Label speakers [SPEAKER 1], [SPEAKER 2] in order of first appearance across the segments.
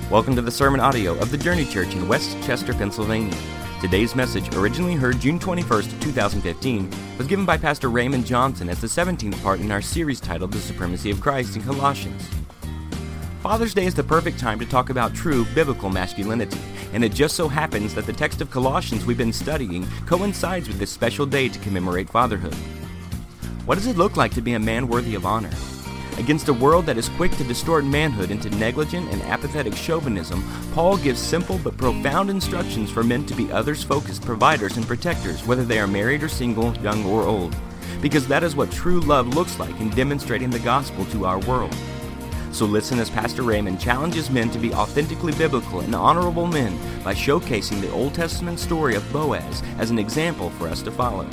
[SPEAKER 1] Welcome to the sermon audio of the Journey Church in West Chester, Pennsylvania. Today's message, originally heard June 21st, 2015, was given by Pastor Raymond Johnson as the 17th part in our series titled The Supremacy of Christ in Colossians. Father's Day is the perfect time to talk about true biblical masculinity, and it just so happens that the text of Colossians we've been studying coincides with this special day to commemorate fatherhood. What does it look like to be a man worthy of honor? Against a world that is quick to distort manhood into negligent and apathetic chauvinism, Paul gives simple but profound instructions for men to be others-focused providers and protectors, whether they are married or single, young or old, because that is what true love looks like in demonstrating the gospel to our world. So listen as Pastor Raymond challenges men to be authentically biblical and honorable men by showcasing the Old Testament story of Boaz as an example for us to follow.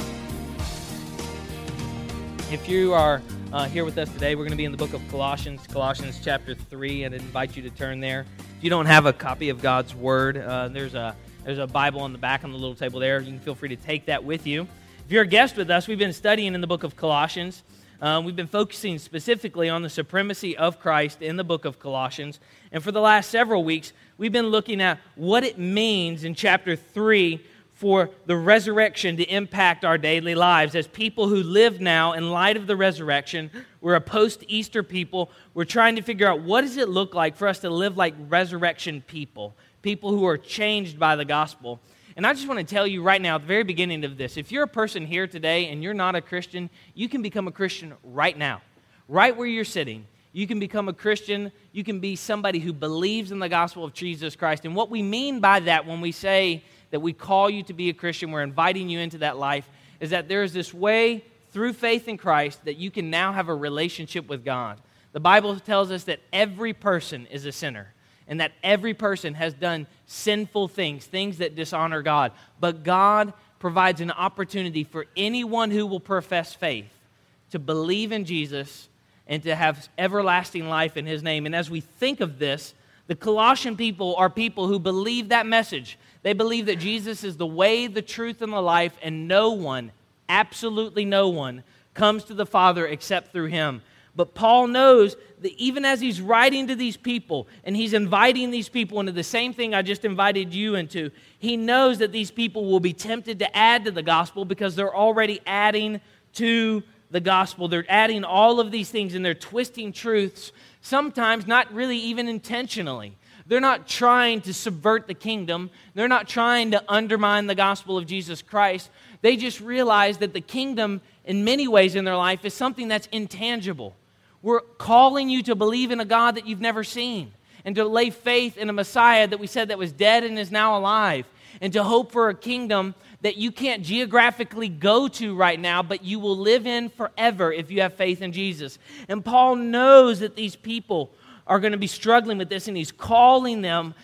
[SPEAKER 2] If you are here with us today, we're going to be in the book of Colossians chapter 3, and I invite you to turn there. If you don't have a copy of God's Word, there's a Bible on the back on the little table there. You can feel free to take that with you. If you're a guest with us, we've been studying in the book of Colossians. We've been focusing specifically on the supremacy of Christ in the book of Colossians. And for the last several weeks, we've been looking at what it means in chapter 3 for the resurrection to impact our daily lives. As people who live now in light of the resurrection, we're a post-Easter people. We're trying to figure out what does it look like for us to live like resurrection people who are changed by the gospel. And I just want to tell you right now at the very beginning of this, if you're a person here today and you're not a Christian, you can become a Christian right now, right where you're sitting. You can become a Christian. You can be somebody who believes in the gospel of Jesus Christ. And what we mean by that when we say that we call you to be a Christian, we're inviting you into that life, is that there is this way through faith in Christ that you can now have a relationship with God. The Bible tells us that every person is a sinner and that every person has done sinful things, things that dishonor God. But God provides an opportunity for anyone who will profess faith to believe in Jesus and to have everlasting life in His name. And as we think of this, the Colossian people are people who believe that message. They believe that Jesus is the way, the truth, and the life, and no one, absolutely no one, comes to the Father except through Him. But Paul knows that even as he's writing to these people, and he's inviting these people into the same thing I just invited you into, he knows that these people will be tempted to add to the gospel because they're already adding to the gospel. They're adding all of these things, and they're twisting truths, sometimes not really even intentionally. They're not trying to subvert the kingdom. They're not trying to undermine the gospel of Jesus Christ. They just realize that the kingdom, in many ways in their life, is something that's intangible. We're calling you to believe in a God that you've never seen, and to lay faith in a Messiah that we said that was dead and is now alive, and to hope for a kingdom that you can't geographically go to right now, but you will live in forever if you have faith in Jesus. And Paul knows that these people are going to be struggling with this, and he's calling them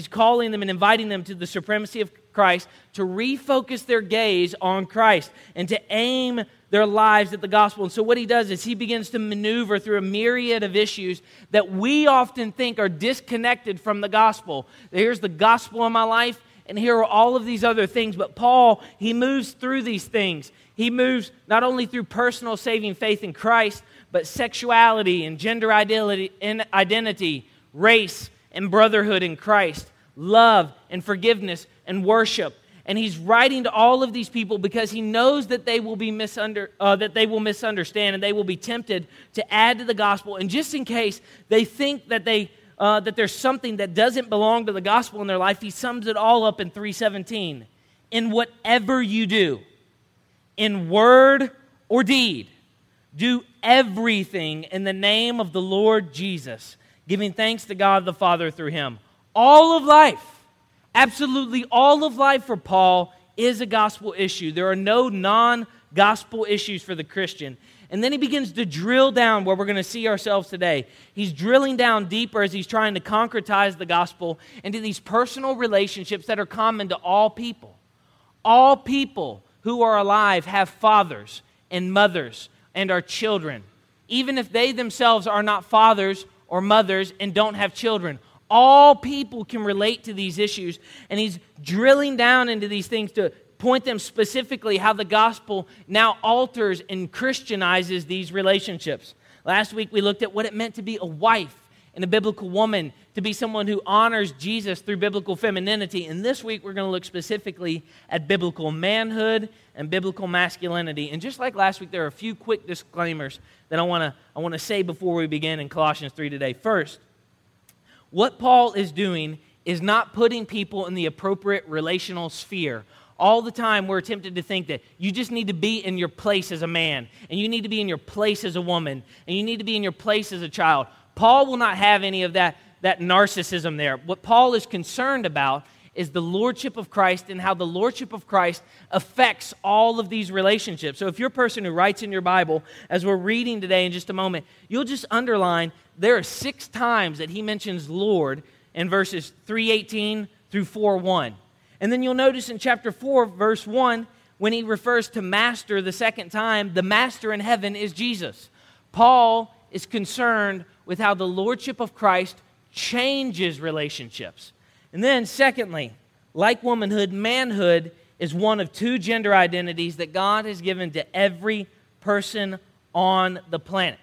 [SPEAKER 2] and inviting them to the supremacy of Christ to refocus their gaze on Christ and to aim their lives at the gospel. And so what he does is he begins to maneuver through a myriad of issues that we often think are disconnected from the gospel. Here's the gospel in my life, and here are all of these other things. But Paul, he moves through these things. He moves not only through personal saving faith in Christ, but sexuality and gender identity, race and brotherhood in Christ, love and forgiveness and worship. And he's writing to all of these people because he knows that they will misunderstand and they will be tempted to add to the gospel. And just in case they think that that there's something that doesn't belong to the gospel in their life, he sums it all up in 3:17. In whatever you do, in word or deed, do everything in the name of the Lord Jesus, giving thanks to God the Father through Him. All of life, absolutely all of life for Paul is a gospel issue. There are no non-gospel issues for the Christian. And then he begins to drill down where we're going to see ourselves today. He's drilling down deeper as he's trying to concretize the gospel into these personal relationships that are common to all people. All people who are alive have fathers and mothers and are children, even if they themselves are not fathers or mothers and don't have children. All people can relate to these issues, and he's drilling down into these things to point them specifically how the gospel now alters and Christianizes these relationships. Last week we looked at what it meant to be a wife and a biblical woman to be someone who honors Jesus through biblical femininity. And this week, we're going to look specifically at biblical manhood and biblical masculinity. And just like last week, there are a few quick disclaimers that I want to say before we begin in Colossians 3 today. First, what Paul is doing is not putting people in the appropriate relational sphere. All the time, we're tempted to think that you just need to be in your place as a man, and you need to be in your place as a woman, and you need to be in your place as a child. Paul will not have any of that narcissism there. What Paul is concerned about is the lordship of Christ and how the lordship of Christ affects all of these relationships. So if you're a person who writes in your Bible, as we're reading today in just a moment, you'll just underline there are 6 times that he mentions Lord in verses 3:18 through 4:1. And then you'll notice in chapter 4, verse 1, when he refers to master the second time, the master in heaven is Jesus. Paul is concerned with how the lordship of Christ changes relationships. And then secondly, like womanhood, manhood is one of 2 gender identities that God has given to every person on the planet.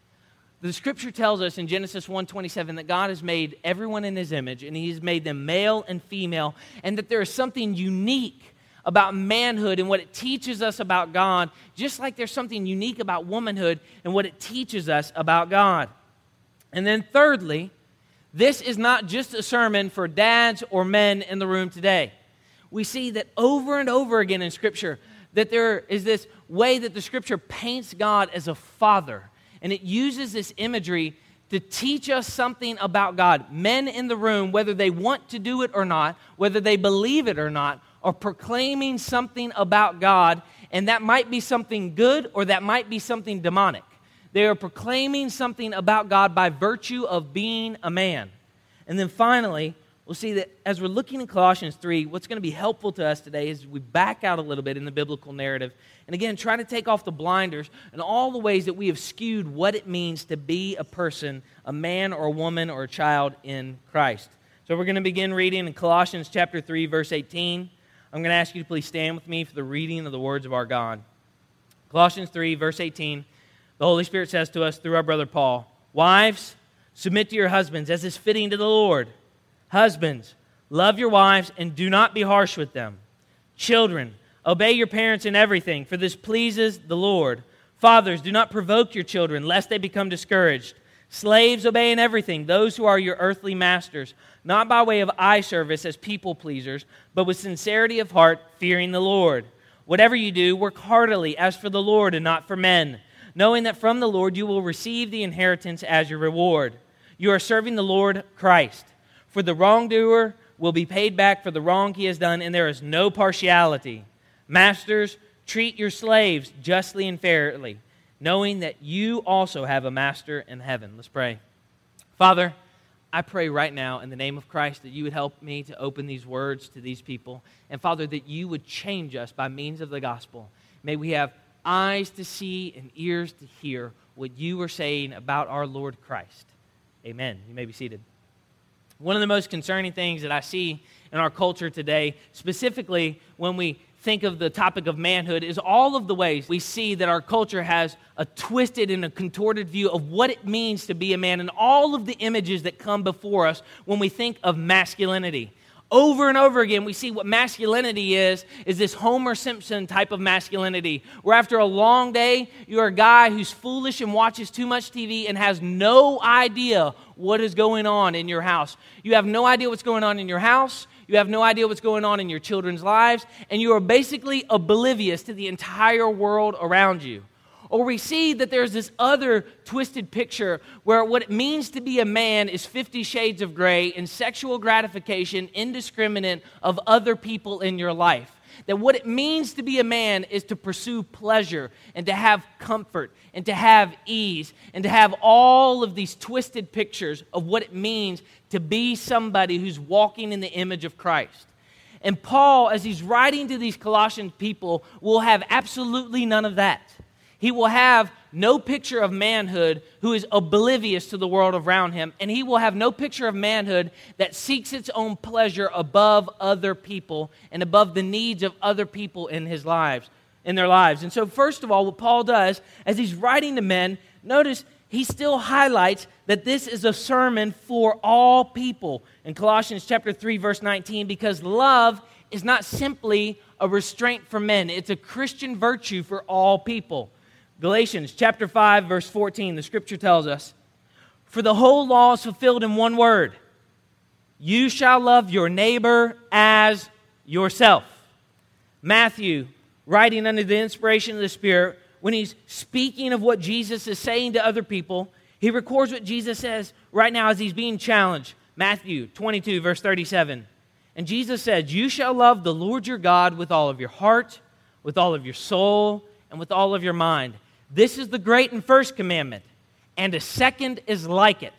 [SPEAKER 2] The scripture tells us in Genesis 1:27 that God has made everyone in his image, and he's made them male and female, and that there is something unique about manhood and what it teaches us about God, just like there's something unique about womanhood and what it teaches us about God. And then thirdly, this is not just a sermon for dads or men in the room today. We see that over and over again in Scripture that there is this way that the Scripture paints God as a father, and it uses this imagery to teach us something about God. Men in the room, whether they want to do it or not, whether they believe it or not, are proclaiming something about God, and that might be something good or that might be something demonic. They are proclaiming something about God by virtue of being a man. And then finally, we'll see that as we're looking at Colossians 3, what's going to be helpful to us today is we back out a little bit in the biblical narrative. And again, try to take off the blinders and all the ways that we have skewed what it means to be a person, a man or a woman or a child in Christ. So we're going to begin reading in Colossians chapter 3, verse 18. I'm going to ask you to please stand with me for the reading of the words of our God. Colossians 3, verse 18. The Holy Spirit says to us through our brother Paul, "Wives, submit to your husbands as is fitting to the Lord. Husbands, love your wives and do not be harsh with them. Children, obey your parents in everything, for this pleases the Lord. Fathers, do not provoke your children, lest they become discouraged. Slaves, obey in everything those who are your earthly masters, not by way of eye service as people pleasers, but with sincerity of heart, fearing the Lord. Whatever you do, work heartily as for the Lord and not for men, knowing that from the Lord you will receive the inheritance as your reward. You are serving the Lord Christ. For the wrongdoer will be paid back for the wrong he has done, and there is no partiality. Masters, treat your slaves justly and fairly, knowing that you also have a master in heaven." Let's pray. Father, I pray right now in the name of Christ that you would help me to open these words to these people. And Father, that you would change us by means of the gospel. May we have eyes to see and ears to hear what you are saying about our Lord Christ. Amen. You may be seated. One of the most concerning things that I see in our culture today, specifically when we think of the topic of manhood, is all of the ways we see that our culture has a twisted and a contorted view of what it means to be a man, and all of the images that come before us when we think of masculinity. Over and over again, we see what masculinity is this Homer Simpson type of masculinity, where after a long day, you're a guy who's foolish and watches too much TV and has no idea what is going on in your house. You have no idea what's going on in your house. You have no idea what's going on in your children's lives, and you are basically oblivious to the entire world around you. Or we see that there's this other twisted picture where what it means to be a man is 50 shades of gray and sexual gratification indiscriminate of other people in your life. That what it means to be a man is to pursue pleasure and to have comfort and to have ease and to have all of these twisted pictures of what it means to be somebody who's walking in the image of Christ. And Paul, as he's writing to these Colossian people, will have absolutely none of that. He will have no picture of manhood who is oblivious to the world around him, and he will have no picture of manhood that seeks its own pleasure above other people and above the needs of other people in their lives. And so first of all, what Paul does as he's writing to men, notice he still highlights that this is a sermon for all people in Colossians chapter 3, verse 19, because love is not simply a restraint for men. It's a Christian virtue for all people. Galatians chapter 5, verse 14, the scripture tells us, "For the whole law is fulfilled in one word. You shall love your neighbor as yourself." Matthew, writing under the inspiration of the Spirit, when he's speaking of what Jesus is saying to other people, he records what Jesus says right now as he's being challenged. Matthew 22, verse 37. And Jesus said, "You shall love the Lord your God with all of your heart, with all of your soul, and with all of your mind. This is the great and first commandment, and a second is like it.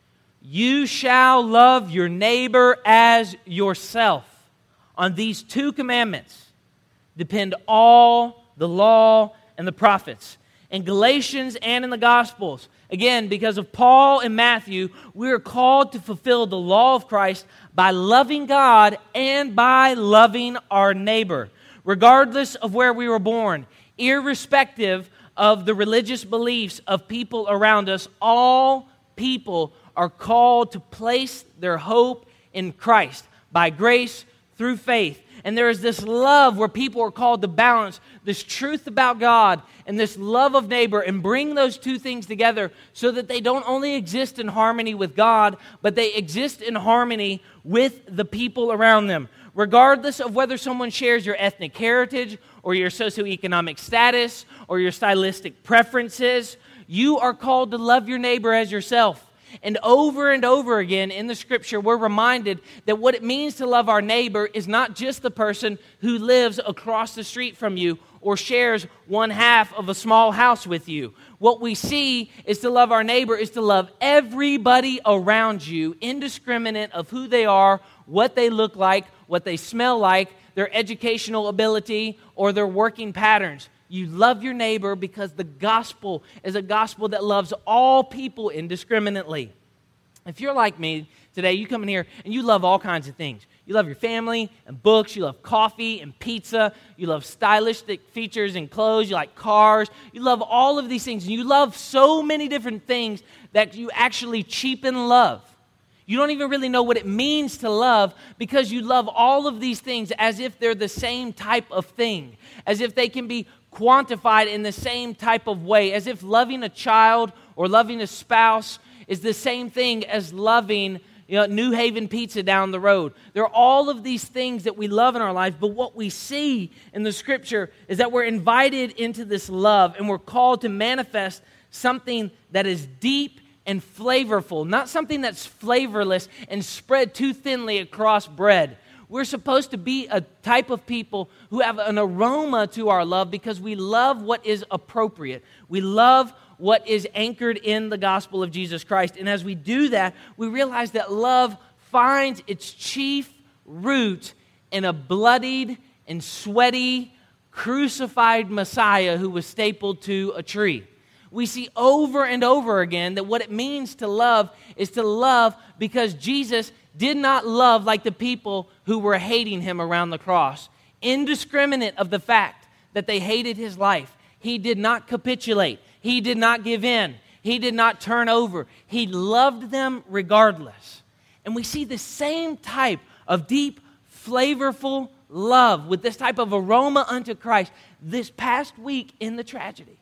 [SPEAKER 2] You shall love your neighbor as yourself. On these two commandments depend all the law and the prophets." In Galatians and in the Gospels, again, because of Paul and Matthew, we are called to fulfill the law of Christ by loving God and by loving our neighbor, regardless of where we were born, irrespective of the religious beliefs of people around us. All people are called to place their hope in Christ by grace through faith. And there is this love where people are called to balance this truth about God and this love of neighbor and bring those two things together so that they don't only exist in harmony with God, but they exist in harmony with the people around them. Regardless of whether someone shares your ethnic heritage or your socioeconomic status or your stylistic preferences, you are called to love your neighbor as yourself. And over again in the scripture, we're reminded that what it means to love our neighbor is not just the person who lives across the street from you or shares one half of a small house with you. What we see is to love our neighbor is to love everybody around you, indiscriminate of who they are, what they look like, what they smell like, their educational ability, or their working patterns. You love your neighbor because the gospel is a gospel that loves all people indiscriminately. If you're like me today, you come in here and you love all kinds of things. You love your family and books. You love coffee and pizza. You love stylistic features and clothes. You like cars. You love all of these things. And you love so many different things that you actually cheapen love. You don't even really know what it means to love because you love all of these things as if they're the same type of thing, as if they can be quantified in the same type of way, as if loving a child or loving a spouse is the same thing as loving New Haven Pizza down the road. There are all of these things that we love in our life, but what we see in the scripture is that we're invited into this love and we're called to manifest something that is deep and flavorful, not something that's flavorless and spread too thinly across bread. We're supposed to be a type of people who have an aroma to our love because we love what is appropriate. We love what is anchored in the gospel of Jesus Christ. And as we do that, we realize that love finds its chief root in a bloodied and sweaty, crucified Messiah who was stapled to a tree. We see over and over again that what it means to love is to love because Jesus did not love like the people who were hating him around the cross. Indiscriminate of the fact that they hated his life, he did not capitulate. He did not give in. He did not turn over. He loved them regardless. And we see the same type of deep, flavorful love with this type of aroma unto Christ this past week in the tragedy.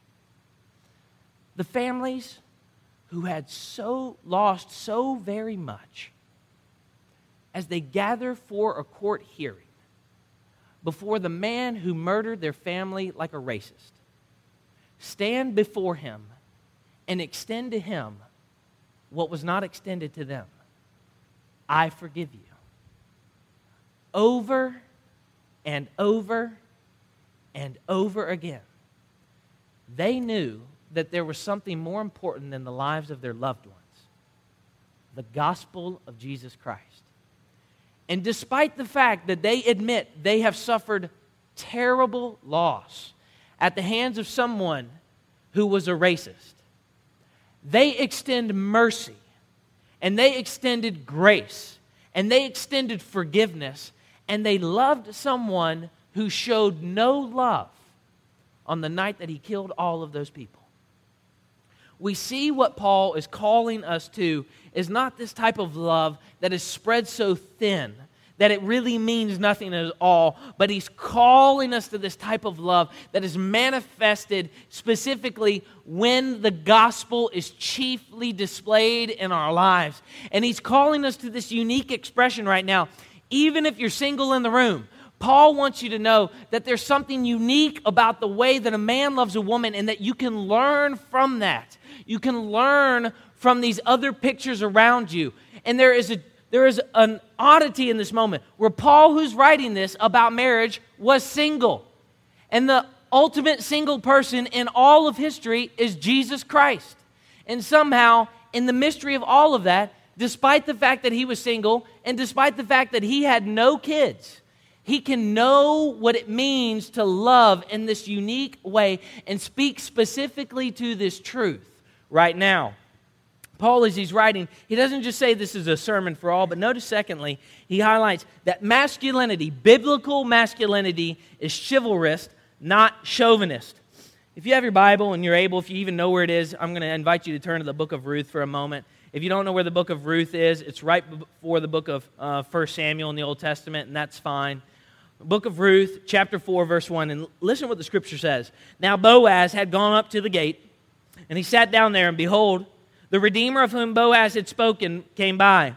[SPEAKER 2] The families who had lost so very much, as they gather for a court hearing before the man who murdered their family like a racist, stand before him and extend to him what was not extended to them. I forgive you. Over and over and over again. They knew that there was something more important than the lives of their loved ones. The gospel of Jesus Christ. And despite the fact that they admit they have suffered terrible loss at the hands of someone who was a racist, they extend mercy, and they extended grace, and they extended forgiveness, and they loved someone who showed no love on the night that he killed all of those people. we see what Paul is calling us to is not this type of love that is spread so thin that it really means nothing at all, but he's calling us to this type of love that is manifested specifically when the gospel is chiefly displayed in our lives. And he's calling us to this unique expression right now. Even if you're single in the room, Paul wants you to know that there's something unique about the way that a man loves a woman and that you can learn from that. You can learn from these other pictures around you. And there is an oddity in this moment where Paul, who's writing this about marriage, was single. And the ultimate single person in all of history is Jesus Christ. And somehow, in the mystery of all of that, despite the fact that he was single and despite the fact that he had no kids, he can know what it means to love in this unique way and speak specifically to this truth right now. Paul, as he's writing, he doesn't just say this is a sermon for all, but notice secondly, he highlights that masculinity, biblical masculinity, is chivalrous, not chauvinist. If you have your Bible and you're able, if you even know where it is, I'm going to invite you to turn to the book of Ruth for a moment. If you don't know where the book of Ruth is, it's right before the book of 1 Samuel in the Old Testament, and that's fine. Book of Ruth, chapter 4, verse 1, and listen to what the scripture says. Now Boaz had gone up to the gate, and he sat down there, and behold, the Redeemer of whom Boaz had spoken came by.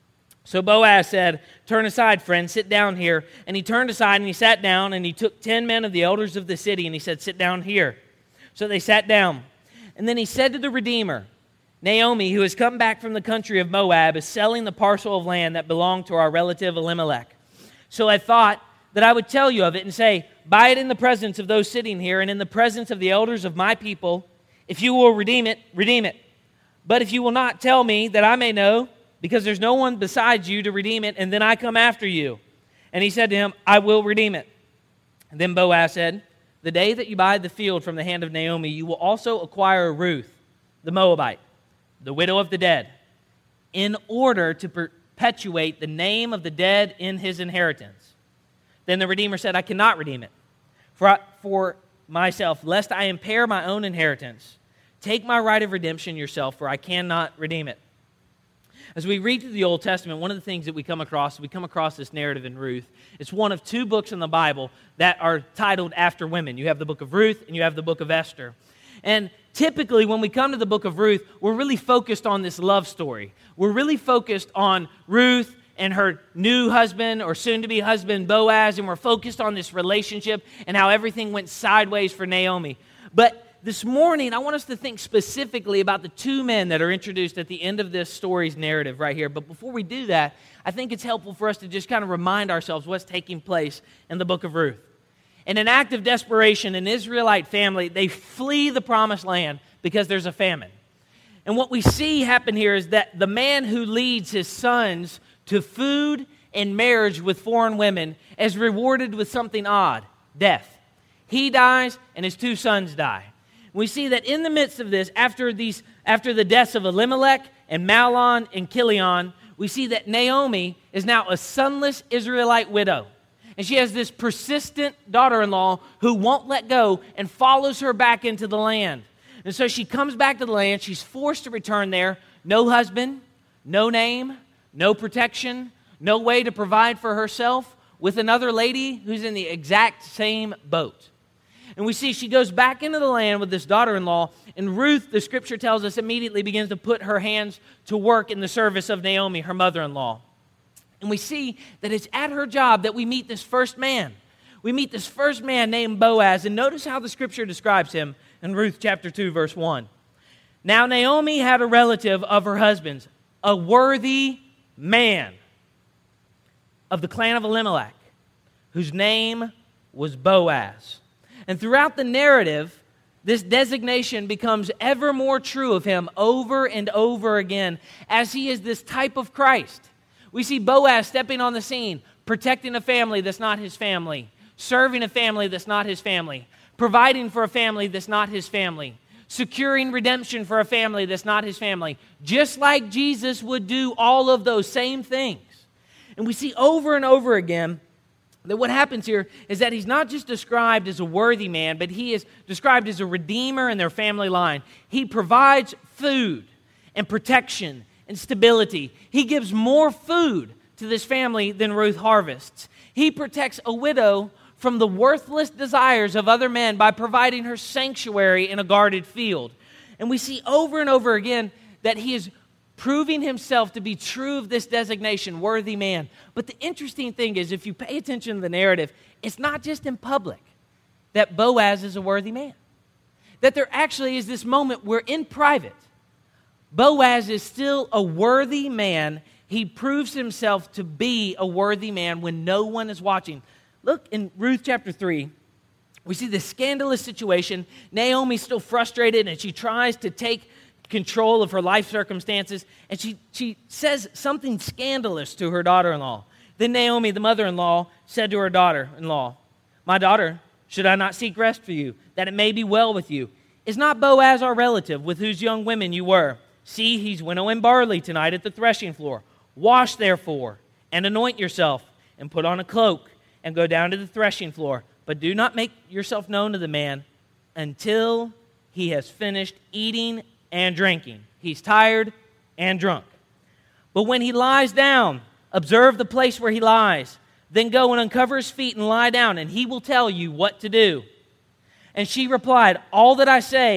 [SPEAKER 2] So Boaz said, "Turn aside, friend, sit down here." And he turned aside and he sat down, and he took 10 men of the elders of the city, and he said, "Sit down here." So they sat down. And then he said to the Redeemer, "Naomi, who has come back from the country of Moab, is selling the parcel of land that belonged to our relative Elimelech. So I thought that I would tell you of it and say, buy it in the presence of those sitting here and in the presence of the elders of my people. If you will redeem it, redeem it. But if you will not, tell me that I may know, because there's no one besides you to redeem it, and then I come after you." And he said to him, "I will redeem it." And then Boaz said, "The day that you buy the field from the hand of Naomi, you will also acquire Ruth, the Moabite, the widow of the dead, in order to perpetuate the name of the dead in his inheritance." Then the Redeemer said, "I cannot redeem it for myself, lest I impair my own inheritance. Take my right of redemption yourself, for I cannot redeem it." As we read through the Old Testament, one of the things that we come across this narrative in Ruth. It's one of two books in the Bible that are titled after women. You have the book of Ruth and you have the book of Esther. And typically when we come to the book of Ruth, we're really focused on this love story. We're really focused on Ruth and her new husband or soon-to-be husband, Boaz, and we're focused on this relationship and how everything went sideways for Naomi. But this morning, I want us to think specifically about the two men that are introduced at the end of this story's narrative right here. But before we do that, I think it's helpful for us to just kind of remind ourselves what's taking place in the book of Ruth. In an act of desperation, an Israelite family, they flee the promised land because there's a famine. And what we see happen here is that the man who leads his sons to food and marriage with foreign women is rewarded with something odd, death. He dies and his two sons die. We see that in the midst of this, after the deaths of Elimelech and Mahlon and Chilion, we see that Naomi is now a sonless Israelite widow. And she has this persistent daughter-in-law who won't let go and follows her back into the land. And so she comes back to the land. She's forced to return there. No husband, no name, no protection, no way to provide for herself, with another lady who's in the exact same boat. And we see she goes back into the land with this daughter-in-law, and Ruth, the scripture tells us, immediately begins to put her hands to work in the service of Naomi, her mother-in-law. And we see that it's at her job that we meet this first man. We meet this first man named Boaz, and notice how the scripture describes him in Ruth chapter 2, verse 1. Now Naomi had a relative of her husband's, a worthy man of the clan of Elimelech, whose name was Boaz. And throughout the narrative, this designation becomes ever more true of him over and over again, as he is this type of Christ. We see Boaz stepping on the scene, protecting a family that's not his family, serving a family that's not his family, providing for a family that's not his family, securing redemption for a family that's not his family, just like Jesus would do all of those same things. And we see over and over again that what happens here is that he's not just described as a worthy man, but he is described as a redeemer in their family line. He provides food and protection and stability. He gives more food to this family than Ruth harvests. He protects a widow from the worthless desires of other men by providing her sanctuary in a guarded field. And we see over and over again that he is proving himself to be true of this designation, worthy man. But the interesting thing is, if you pay attention to the narrative, it's not just in public that Boaz is a worthy man. That there actually is this moment where in private, Boaz is still a worthy man. He proves himself to be a worthy man when no one is watching. Look in Ruth chapter 3. We see this scandalous situation. Naomi's still frustrated, and she tries to take control of her life circumstances, and she says something scandalous to her daughter-in-law. Then Naomi, the mother-in-law, said to her daughter-in-law, "My daughter, should I not seek rest for you, that it may be well with you? Is not Boaz our relative, with whose young women you were? See, he's winnowing barley tonight at the threshing floor. Wash, therefore, and anoint yourself, and put on a cloak, and go down to the threshing floor. But do not make yourself known to the man until he has finished eating and drinking. He's tired and drunk. But when he lies down, observe the place where he lies. Then go and uncover his feet and lie down, and he will tell you what to do." And she replied, all that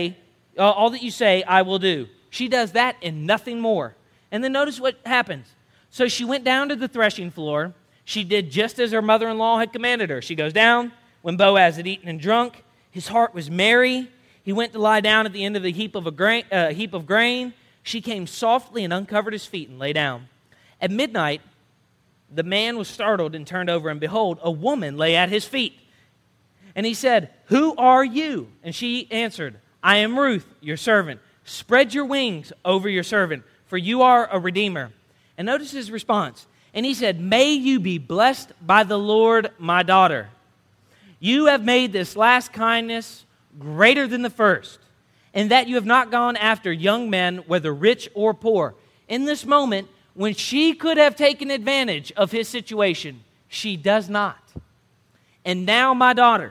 [SPEAKER 2] you say, I will do." She does that and nothing more. And then notice what happens. So she went down to the threshing floor. She did just as her mother-in-law had commanded her. She goes down. When Boaz had eaten and drunk, his heart was merry. He went to lie down at the end of the heap of grain. She came softly and uncovered his feet and lay down. At midnight, the man was startled and turned over, and behold, a woman lay at his feet. And he said, "Who are you?" And she answered, "I am Ruth, your servant. Spread your wings over your servant, for you are a redeemer." And notice his response. And he said, "May you be blessed by the Lord, my daughter. You have made this last kindness greater than the first, and that you have not gone after young men, whether rich or poor." In this moment, when she could have taken advantage of his situation, she does not. "And now, my daughter,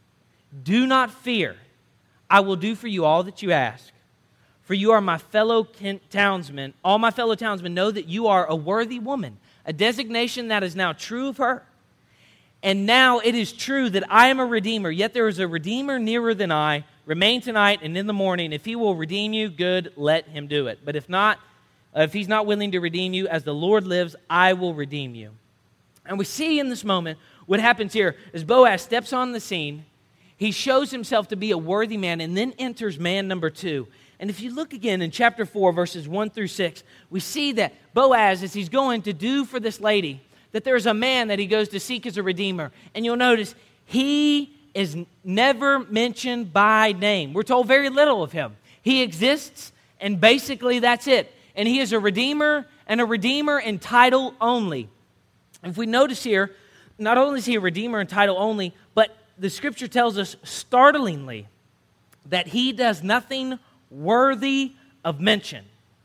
[SPEAKER 2] do not fear. I will do for you all that you ask. For you are my fellow townsmen. All my fellow townsmen know that you are a worthy woman," a designation that is now true of her. "And now it is true that I am a redeemer, yet there is a redeemer nearer than I. Remain tonight, and in the morning, if he will redeem you, good, let him do it. But if not, if he's not willing to redeem you, as the Lord lives, I will redeem you." And we see in this moment what happens here is Boaz steps on the scene. He shows himself to be a worthy man, and then enters man number two. And if you look again in chapter 4, verses 1 through 6, we see that Boaz, as he's going to do for this lady, that there's a man that he goes to seek as a redeemer. And you'll notice he is never mentioned by name. We're told very little of him. He exists, and basically that's it. And he is a redeemer, and a redeemer in title only. And if we notice here, not only is he a redeemer in title only, but the scripture tells us startlingly that he does nothing worthy of mention.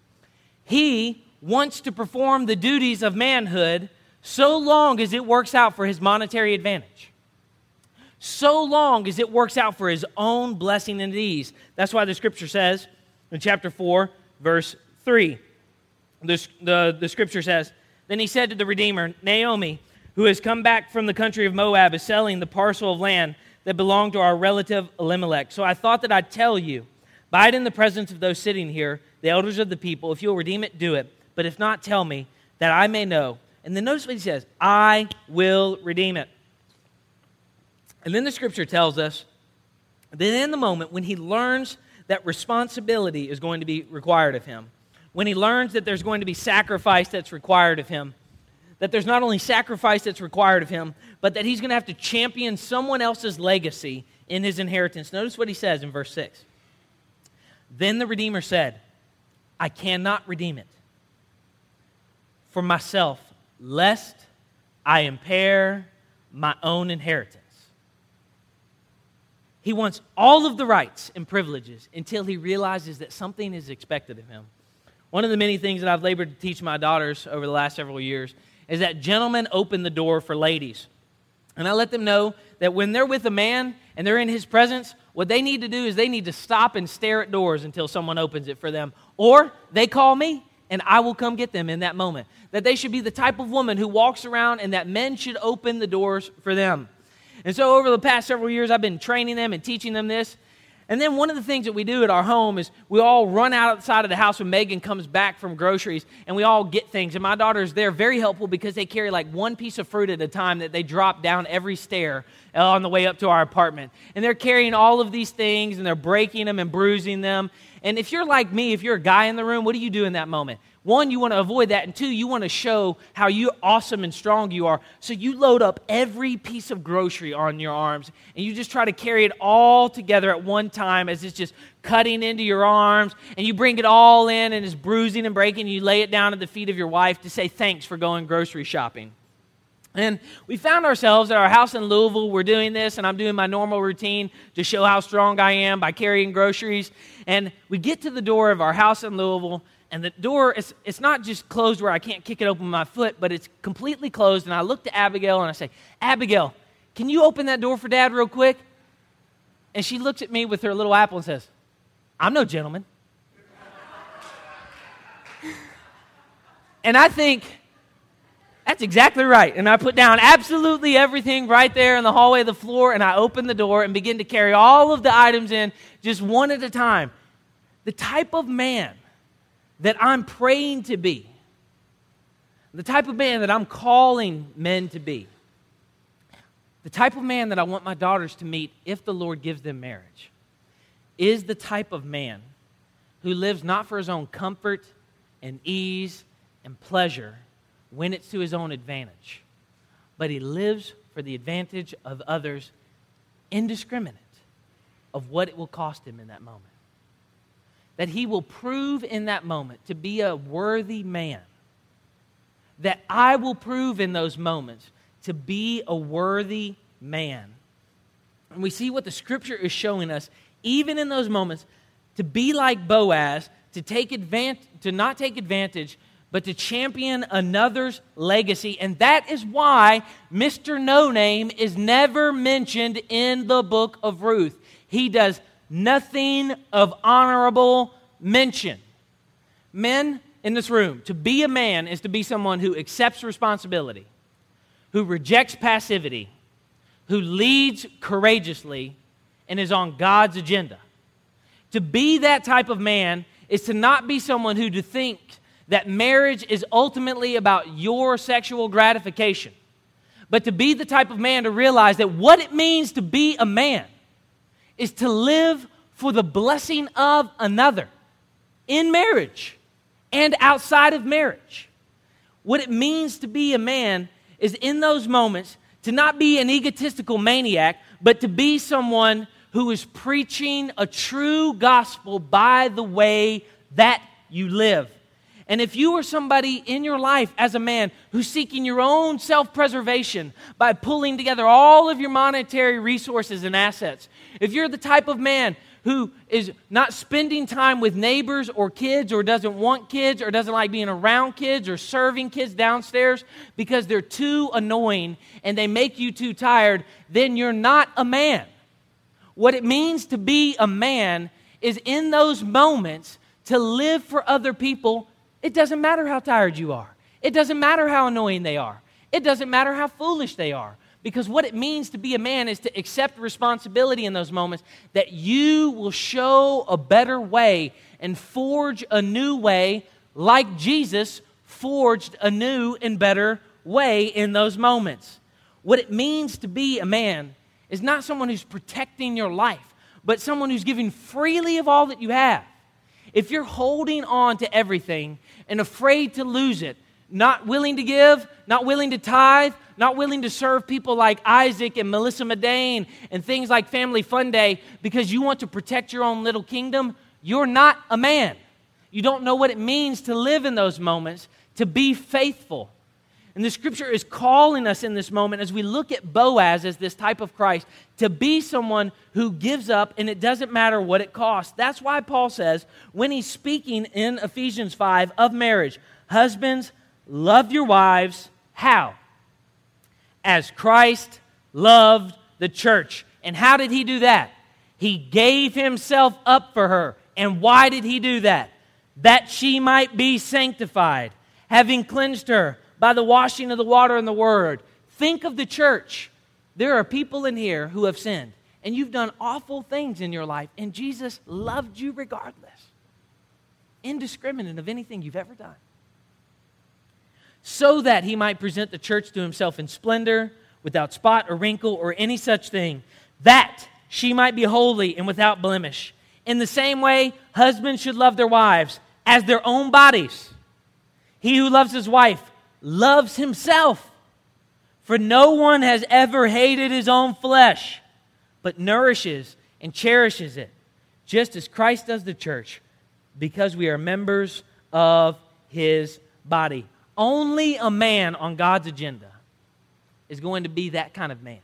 [SPEAKER 2] He wants to perform the duties of manhood so long as it works out for his monetary advantage. So long as it works out for his own blessing and ease. That's why the scripture says in chapter 4, verse 3, the scripture says, "Then he said to the Redeemer, Naomi, who has come back from the country of Moab, is selling the parcel of land that belonged to our relative Elimelech. So I thought that I'd tell you, buy it in the presence of those sitting here, the elders of the people. If you'll redeem it, do it. But if not, tell me, that I may know." And then notice what he says, "I will redeem it." And then the scripture tells us that in the moment when he learns that responsibility is going to be required of him, when he learns that there's going to be sacrifice that's required of him, that there's not only sacrifice that's required of him, but that he's going to have to champion someone else's legacy in his inheritance. Notice what he says in verse 6. "Then the Redeemer said, I cannot redeem it for myself, lest I impair my own inheritance." He wants all of the rights and privileges until he realizes that something is expected of him. One of the many things that I've labored to teach my daughters over the last several years is that gentlemen open the door for ladies. And I let them know that when they're with a man and they're in his presence, what they need to do is they need to stop and stare at doors until someone opens it for them. Or they call me and I will come get them in that moment. That they should be the type of woman who walks around and that men should open the doors for them. And so over the past several years, I've been training them and teaching them this. And then one of the things that we do at our home is we all run outside of the house when Megan comes back from groceries, and we all get things. And my daughters, they're very helpful because they carry like one piece of fruit at a time that they drop down every stair on the way up to our apartment. And they're carrying all of these things, and they're breaking them and bruising them. And if you're like me, if you're a guy in the room, what do you do in that moment? One, you want to avoid that, and two, you want to show how awesome and strong you are. So you load up every piece of grocery on your arms, and you just try to carry it all together at one time as it's just cutting into your arms, and you bring it all in, and it's bruising and breaking, and you lay it down at the feet of your wife to say thanks for going grocery shopping. And we found ourselves at our house in Louisville. We're doing this, and I'm doing my normal routine to show how strong I am by carrying groceries. And we get to the door of our house in Louisville, and the door, it's not just closed where I can't kick it open with my foot, but it's completely closed. And I look to Abigail and I say, Abigail, can you open that door for Dad real quick? And she looks at me with her little apple and says, I'm no gentleman. And I think, that's exactly right. And I put down absolutely everything right there in the hallway of the floor, and I open the door and begin to carry all of the items in just one at a time. The type of man that I'm praying to be, the type of man that I'm calling men to be, the type of man that I want my daughters to meet if the Lord gives them marriage, is the type of man who lives not for his own comfort and ease and pleasure when it's to his own advantage, but he lives for the advantage of others, indiscriminate of what it will cost him in that moment. That he will prove in that moment to be a worthy man. That I will prove in those moments to be a worthy man. And we see what the Scripture is showing us, even in those moments, to be like Boaz, to not take advantage, but to champion another's legacy. And that is why Mr. No Name is never mentioned in the book of Ruth. He does nothing of honorable mention. Men in this room, to be a man is to be someone who accepts responsibility, who rejects passivity, who leads courageously, and is on God's agenda. To be that type of man is to not be someone who to think that marriage is ultimately about your sexual gratification, but to be the type of man to realize that what it means to be a man is to live for the blessing of another in marriage and outside of marriage. What it means to be a man is in those moments to not be an egotistical maniac, but to be someone who is preaching a true gospel by the way that you live. And if you are somebody in your life as a man who's seeking your own self-preservation by pulling together all of your monetary resources and assets, if you're the type of man who is not spending time with neighbors or kids or doesn't want kids or doesn't like being around kids or serving kids downstairs because they're too annoying and they make you too tired, then you're not a man. What it means to be a man is in those moments to live for other people. It doesn't matter how tired you are. It doesn't matter how annoying they are. It doesn't matter how foolish they are. Because what it means to be a man is to accept responsibility in those moments, that you will show a better way and forge a new way like Jesus forged a new and better way in those moments. What it means to be a man is not someone who's protecting your life, but someone who's giving freely of all that you have. If you're holding on to everything and afraid to lose it, not willing to give, not willing to tithe, not willing to serve people like Isaac and Melissa Medane and things like Family Fun Day because you want to protect your own little kingdom, you're not a man. You don't know what it means to live in those moments, to be faithful. And the Scripture is calling us in this moment as we look at Boaz as this type of Christ to be someone who gives up and it doesn't matter what it costs. That's why Paul says when he's speaking in Ephesians 5 of marriage, husbands, love your wives. How? As Christ loved the church. And how did he do that? He gave himself up for her. And why did he do that? That she might be sanctified, having cleansed her by the washing of the water and the word. Think of the church. There are people in here who have sinned, and you've done awful things in your life, and Jesus loved you regardless, indiscriminate of anything you've ever done, so that he might present the church to himself in splendor, without spot or wrinkle or any such thing, that she might be holy and without blemish. In the same way, husbands should love their wives as their own bodies. He who loves his wife loves himself. For no one has ever hated his own flesh, but nourishes and cherishes it, just as Christ does the church, because we are members of his body. Only a man on God's agenda is going to be that kind of man.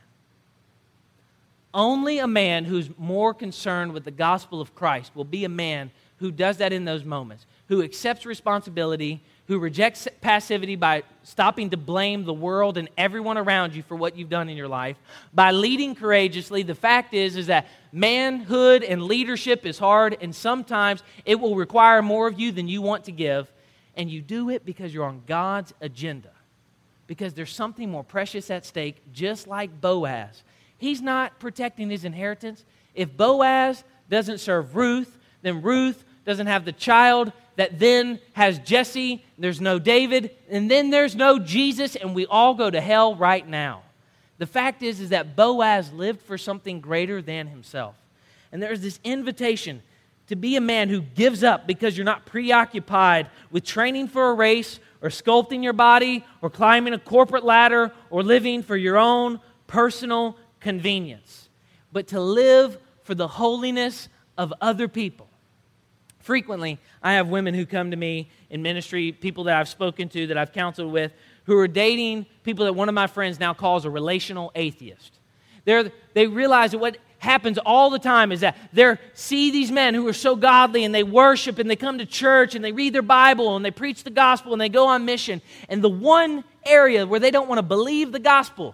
[SPEAKER 2] Only a man who's more concerned with the gospel of Christ will be a man who does that in those moments, who accepts responsibility, who rejects passivity by stopping to blame the world and everyone around you for what you've done in your life, by leading courageously. The fact is that manhood and leadership is hard, and sometimes it will require more of you than you want to give, and you do it because you're on God's agenda, because there's something more precious at stake, just like Boaz. He's not protecting his inheritance. If Boaz doesn't serve Ruth, then Ruth doesn't have the child that then has Jesse, there's no David, and then there's no Jesus, and we all go to hell right now. The fact is that Boaz lived for something greater than himself. And there's this invitation to be a man who gives up because you're not preoccupied with training for a race or sculpting your body or climbing a corporate ladder or living for your own personal convenience, but to live for the holiness of other people. Frequently, I have women who come to me in ministry, people that I've spoken to, that I've counseled with, who are dating people that one of my friends now calls a relational atheist. They realize that what happens all the time is that they see these men who are so godly, and they worship, and they come to church, and they read their Bible, and they preach the gospel, and they go on mission. And the one area where they don't want to believe the gospel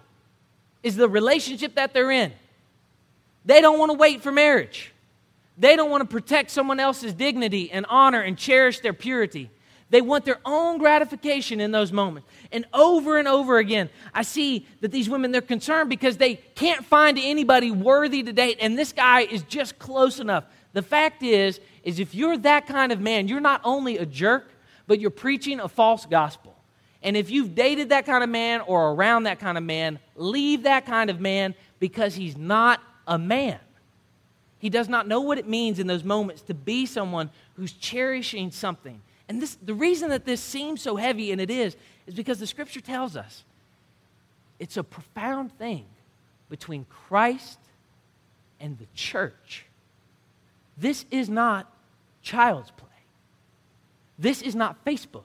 [SPEAKER 2] is the relationship that they're in. They don't want to wait for marriage. They don't want to protect someone else's dignity and honor and cherish their purity. They want their own gratification in those moments. And over again, I see that these women, they're concerned because they can't find anybody worthy to date, and this guy is just close enough. The fact is if you're that kind of man, you're not only a jerk, but you're preaching a false gospel. And if you've dated that kind of man or around that kind of man, leave that kind of man, because he's not a man. He does not know what it means in those moments to be someone who's cherishing something. And the reason that this seems so heavy, and it is because the Scripture tells us it's a profound thing between Christ and the church. This is not child's play. This is not Facebook.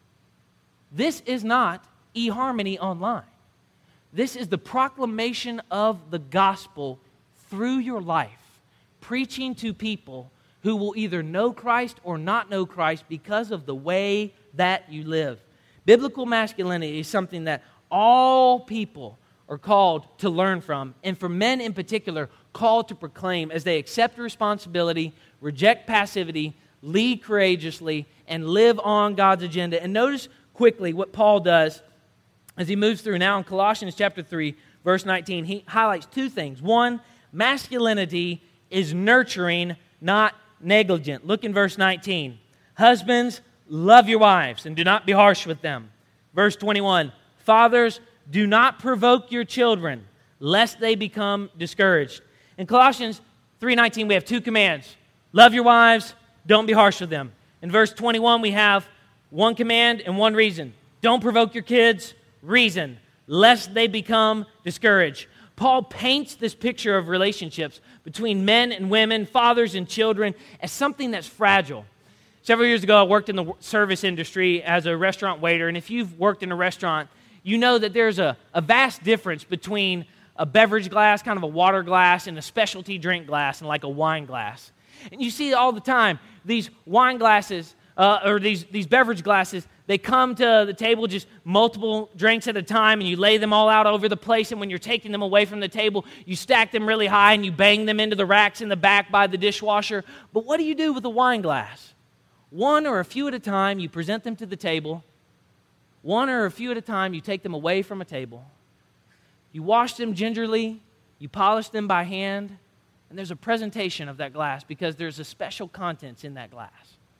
[SPEAKER 2] This is not eHarmony online. This is the proclamation of the gospel through your life, preaching to people who will either know Christ or not know Christ because of the way that you live. Biblical masculinity is something that all people are called to learn from, and for men in particular, called to proclaim as they accept responsibility, reject passivity, lead courageously, and live on God's agenda. And notice quickly what Paul does as he moves through. Now in Colossians chapter 3, verse 19, he highlights two things. One, masculinity is nurturing, not negligent. Look in verse 19. Husbands, love your wives and do not be harsh with them. Verse 21, fathers, do not provoke your children, lest they become discouraged. In Colossians 3:19, we have two commands. Love your wives, don't be harsh with them. In verse 21, we have one command and one reason. Don't provoke your kids, reason, lest they become discouraged. Paul paints this picture of relationships between men and women, fathers and children, as something that's fragile. Several years ago, I worked in the service industry as a restaurant waiter, and if you've worked in a restaurant, you know that there's a vast difference between a beverage glass, kind of a water glass, and a specialty drink glass, and like a wine glass. And you see all the time, these wine glasses or these beverage glasses, they come to the table just multiple drinks at a time, and you lay them all out over the place, and when you're taking them away from the table, you stack them really high and you bang them into the racks in the back by the dishwasher. But what do you do with a wine glass? One or a few at a time, you present them to the table. One or a few at a time, you take them away from a table. You wash them gingerly, you polish them by hand, and there's a presentation of that glass because there's a special contents in that glass.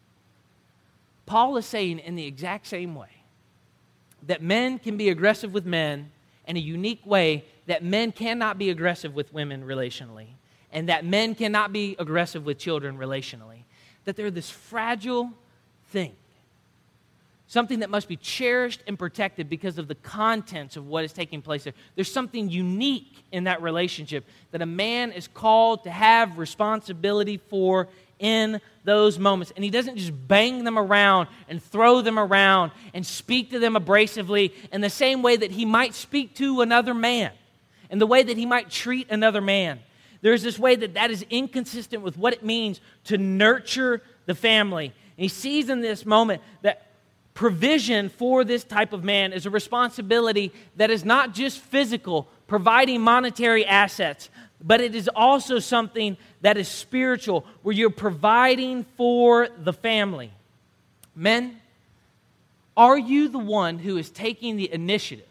[SPEAKER 2] Paul is saying in the exact same way that men can be aggressive with men in a unique way that men cannot be aggressive with women relationally, and that men cannot be aggressive with children relationally. That they're this fragile thing, something that must be cherished and protected because of the contents of what is taking place there. There's something unique in that relationship that a man is called to have responsibility for in those moments. And he doesn't just bang them around and throw them around and speak to them abrasively in the same way that he might speak to another man, in the way that he might treat another man. There's this way that is inconsistent with what it means to nurture the family. And he sees in this moment that provision for this type of man is a responsibility that is not just physical, providing monetary assets, but it is also something that is spiritual, where you're providing for the family. Men, are you the one who is taking the initiative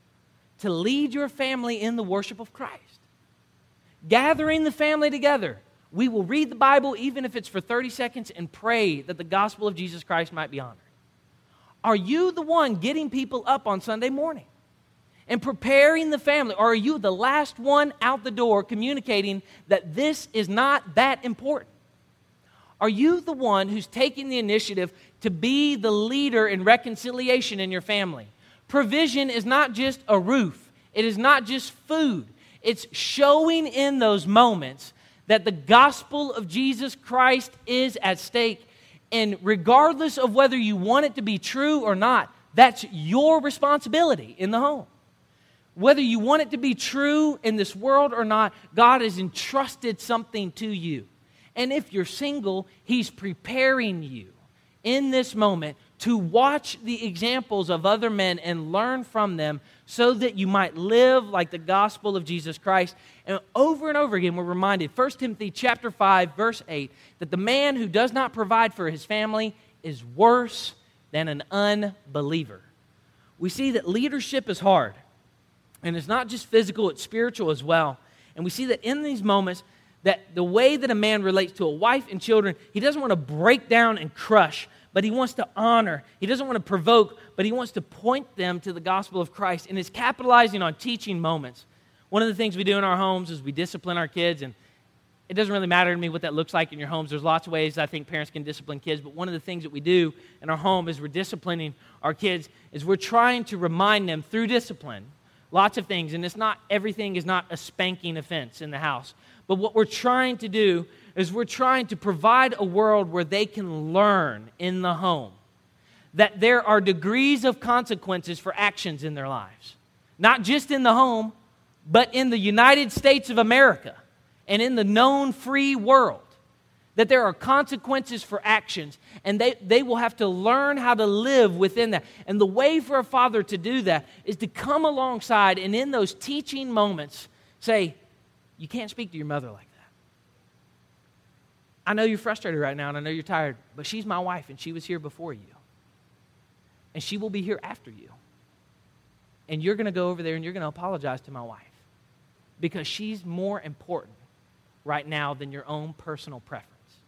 [SPEAKER 2] to lead your family in the worship of Christ? Gathering the family together. We will read the Bible even if it's for 30 seconds and pray that the gospel of Jesus Christ might be honored. Are you the one getting people up on Sunday morning and preparing the family? Or are you the last one out the door communicating that this is not that important? Are you the one who's taking the initiative to be the leader in reconciliation in your family? Provision is not just a roof. It is not just food. It's showing in those moments that the gospel of Jesus Christ is at stake. And regardless of whether you want it to be true or not, that's your responsibility in the home. Whether you want it to be true in this world or not, God has entrusted something to you. And if you're single, He's preparing you in this moment to watch the examples of other men and learn from them so that you might live like the gospel of Jesus Christ. And over again, we're reminded, 1 Timothy chapter 5, verse 8, that the man who does not provide for his family is worse than an unbeliever. We see that leadership is hard. And it's not just physical, it's spiritual as well. And we see that in these moments, that the way that a man relates to a wife and children, he doesn't want to break down and crush, but he wants to honor. He doesn't want to provoke, but he wants to point them to the gospel of Christ. And it's capitalizing on teaching moments. One of the things we do in our homes is we discipline our kids, and it doesn't really matter to me what that looks like in your homes. There's lots of ways I think parents can discipline kids, but one of the things that we do in our home as we're disciplining our kids is we're trying to remind them through discipline lots of things, and everything is not a spanking offense in the house. But what we're trying to do is we're trying to provide a world where they can learn in the home that there are degrees of consequences for actions in their lives. Not just in the home, but in the United States of America and in the known free world. That there are consequences for actions, and they will have to learn how to live within that. And the way for a father to do that is to come alongside and in those teaching moments say, you can't speak to your mother like that. I know you're frustrated right now, and I know you're tired, but she's my wife, and she was here before you. And she will be here after you. And you're going to go over there, and you're going to apologize to my wife because she's more important right now than your own personal preference.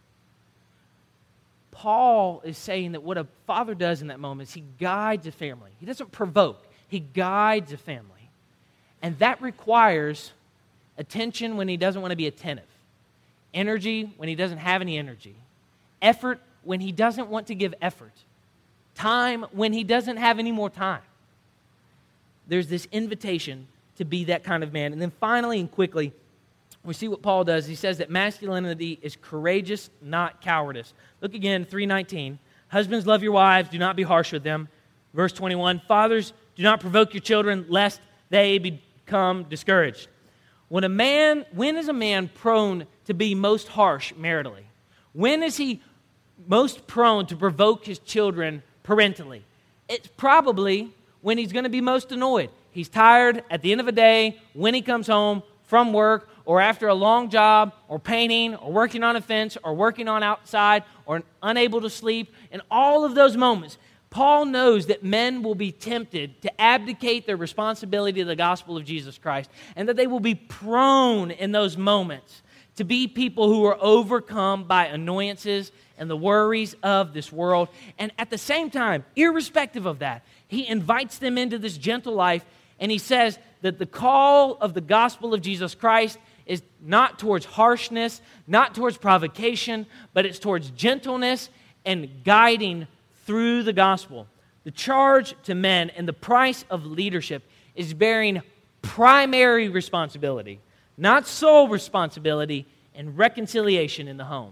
[SPEAKER 2] Paul is saying that what a father does in that moment is he guides a family. He doesn't provoke. He guides a family. And that requires attention when he doesn't want to be attentive. Energy when he doesn't have any energy. Effort when he doesn't want to give effort. Time when he doesn't have any more time. There's this invitation to be that kind of man. And then finally and quickly, we see what Paul does. He says that masculinity is courageous, not cowardice. Look again, 3:19. Husbands, love your wives. Do not be harsh with them. Verse 21. Fathers, do not provoke your children, lest they become discouraged. When is a man prone to be most harsh maritally? When is he most prone to provoke his children parentally? It's probably when he's going to be most annoyed. He's tired at the end of a day, when he comes home from work, or after a long job, or painting, or working on a fence, or working on outside, or unable to sleep. In all of those moments, Paul knows that men will be tempted to abdicate their responsibility to the gospel of Jesus Christ, and that they will be prone in those moments to be people who are overcome by annoyances and the worries of this world. And at the same time, irrespective of that, he invites them into this gentle life, and he says that the call of the gospel of Jesus Christ is not towards harshness, not towards provocation, but it's towards gentleness and guiding through the gospel. The charge to men and the price of leadership is bearing primary responsibility, not sole responsibility, and reconciliation in the home.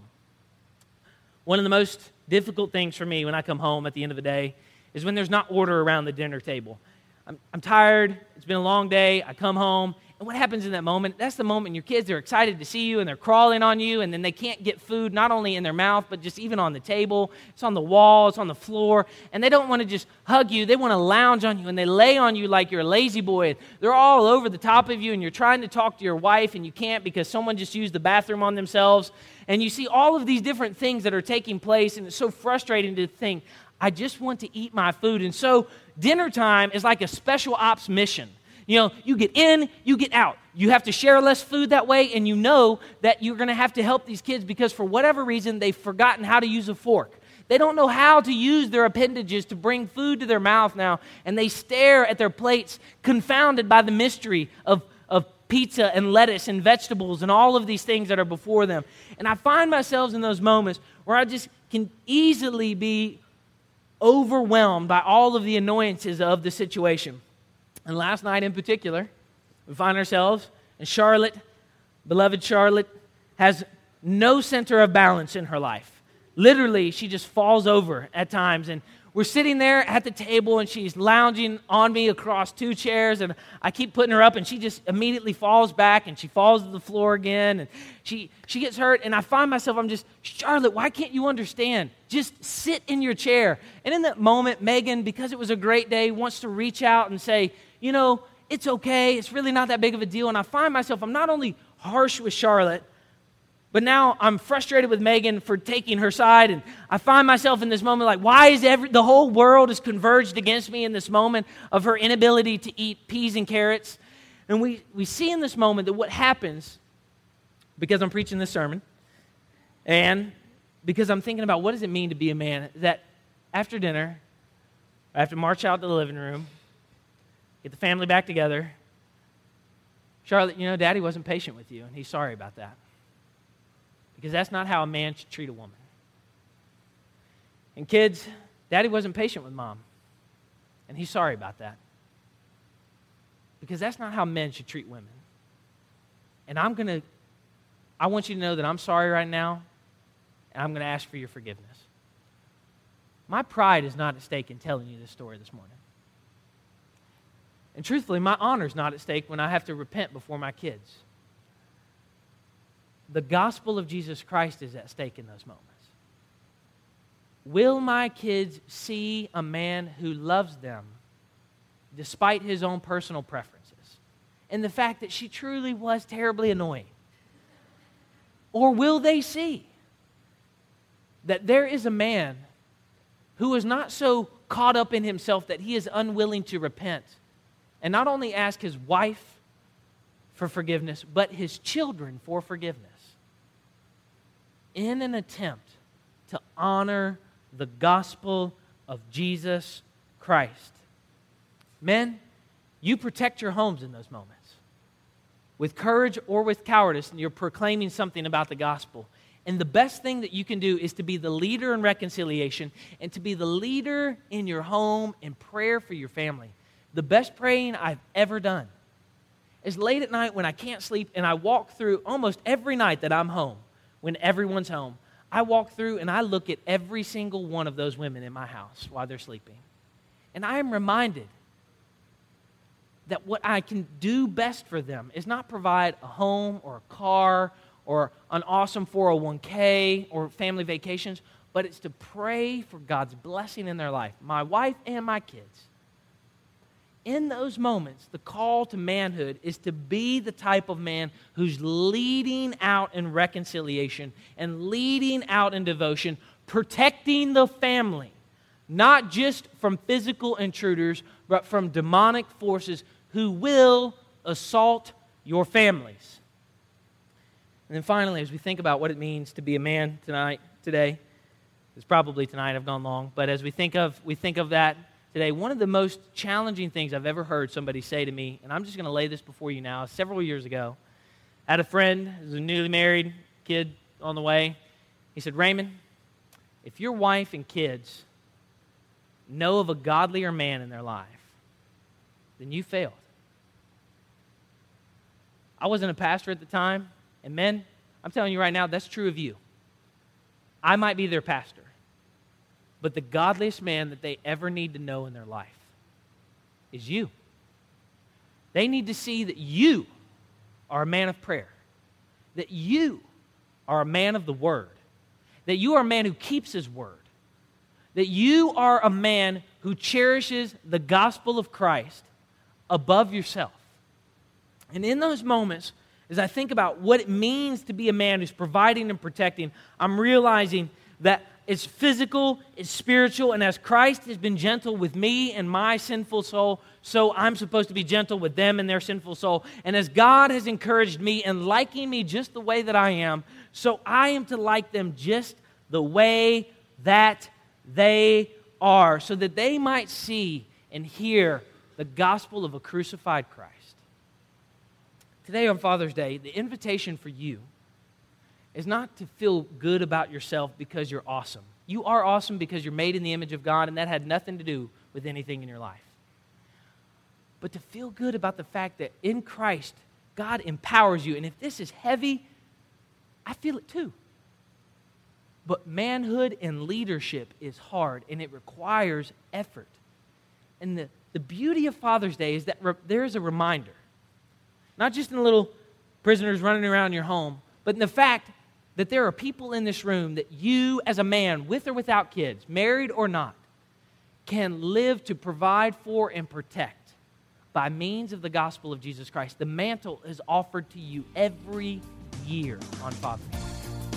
[SPEAKER 2] One of the most difficult things for me when I come home at the end of the day is when there's not order around the dinner table. I'm tired, it's been a long day, I come home, and what happens in that moment? That's the moment your kids are excited to see you, and they're crawling on you, and then they can't get food not only in their mouth, but just even on the table. It's on the wall, it's on the floor, and they don't want to just hug you, they want to lounge on you, and they lay on you like you're a lazy boy. They're all over the top of you, and you're trying to talk to your wife, and you can't because someone just used the bathroom on themselves, and you see all of these different things that are taking place, and it's so frustrating to think, I just want to eat my food. And so dinner time is like a special ops mission. You know, you get in, you get out. You have to share less food that way, and you know that you're going to have to help these kids because for whatever reason, they've forgotten how to use a fork. They don't know how to use their appendages to bring food to their mouth now, and they stare at their plates confounded by the mystery of pizza and lettuce and vegetables and all of these things that are before them. And I find myself in those moments where I just can easily be overwhelmed by all of the annoyances of the situation. And last night in particular, we find ourselves in Charlotte. Beloved Charlotte has no center of balance in her life. Literally, she just falls over at times. And we're sitting there at the table, and she's lounging on me across two chairs, and I keep putting her up, and she just immediately falls back, and she falls to the floor again, and she gets hurt, and I find myself, I'm just, Charlotte, why can't you understand? Just sit in your chair. And in that moment, Megan, because it was a great day, wants to reach out and say, you know, it's okay, it's really not that big of a deal. And I find myself, I'm not only harsh with Charlotte, but now I'm frustrated with Megan for taking her side, and I find myself in this moment like, why is the whole world is converged against me in this moment of her inability to eat peas and carrots? And we see in this moment that what happens, because I'm preaching this sermon, and because I'm thinking about what does it mean to be a man, that after dinner, I have to march out to the living room, get the family back together. Charlotte, you know, Daddy wasn't patient with you, and he's sorry about that. Because that's not how a man should treat a woman. And kids, Daddy wasn't patient with Mom, and he's sorry about that. Because that's not how men should treat women. And I want you to know that I'm sorry right now, and I'm going to ask for your forgiveness. My pride is not at stake in telling you this story this morning. And truthfully, my honor is not at stake when I have to repent before my kids. The gospel of Jesus Christ is at stake in those moments. Will my kids see a man who loves them despite his own personal preferences and the fact that she truly was terribly annoying? Or will they see that there is a man who is not so caught up in himself that he is unwilling to repent and not only ask his wife for forgiveness, but his children for forgiveness in an attempt to honor the gospel of Jesus Christ? Men, you protect your homes in those moments. With courage or with cowardice, and you're proclaiming something about the gospel. And the best thing that you can do is to be the leader in reconciliation and to be the leader in your home in prayer for your family. The best praying I've ever done is late at night when I can't sleep, and I walk through almost every night that I'm home, when everyone's home, I walk through and I look at every single one of those women in my house while they're sleeping. And I am reminded that what I can do best for them is not provide a home or a car or an awesome 401k or family vacations, but it's to pray for God's blessing in their life, my wife and my kids. In those moments, the call to manhood is to be the type of man who's leading out in reconciliation and leading out in devotion, protecting the family, not just from physical intruders, but from demonic forces who will assault your families. And then finally, as we think about what it means to be a man today, it's probably tonight, I've gone long, but as we think of that today, one of the most challenging things I've ever heard somebody say to me, and I'm just going to lay this before you now, several years ago, I had a friend who was a newly married kid on the way. He said, Raymond, if your wife and kids know of a godlier man in their life, then you failed. I wasn't a pastor at the time, and men, I'm telling you right now, that's true of you. I might be their pastor, but the godliest man that they ever need to know in their life is you. They need to see that you are a man of prayer, that you are a man of the Word, that you are a man who keeps His Word, that you are a man who cherishes the gospel of Christ above yourself. And in those moments, as I think about what it means to be a man who's providing and protecting, I'm realizing that it's physical, it's spiritual, and as Christ has been gentle with me and my sinful soul, so I'm supposed to be gentle with them and their sinful soul. And as God has encouraged me and liking me just the way that I am, so I am to like them just the way that they are, so that they might see and hear the gospel of a crucified Christ. Today on Father's Day, the invitation for you is not to feel good about yourself because you're awesome. You are awesome because you're made in the image of God, and that had nothing to do with anything in your life. But to feel good about the fact that in Christ, God empowers you. And if this is heavy, I feel it too. But manhood and leadership is hard, and it requires effort. And the beauty of Father's Day is that there is a reminder, not just in the little prisoners running around your home, but in the fact that there are people in this room that you as a man, with or without kids, married or not, can live to provide for and protect by means of the gospel of Jesus Christ. The mantle is offered to you every year on Father's Day.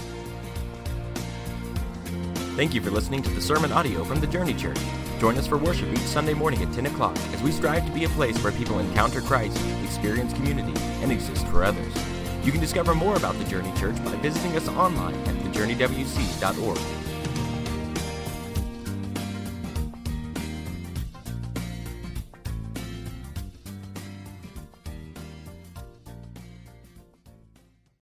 [SPEAKER 1] Thank you for listening to the sermon audio from the Journey Church. Join us for worship each Sunday morning at 10 o'clock as we strive to be a place where people encounter Christ, experience community, and exist for others. You can discover more about the Journey Church by visiting us online at thejourneywc.org.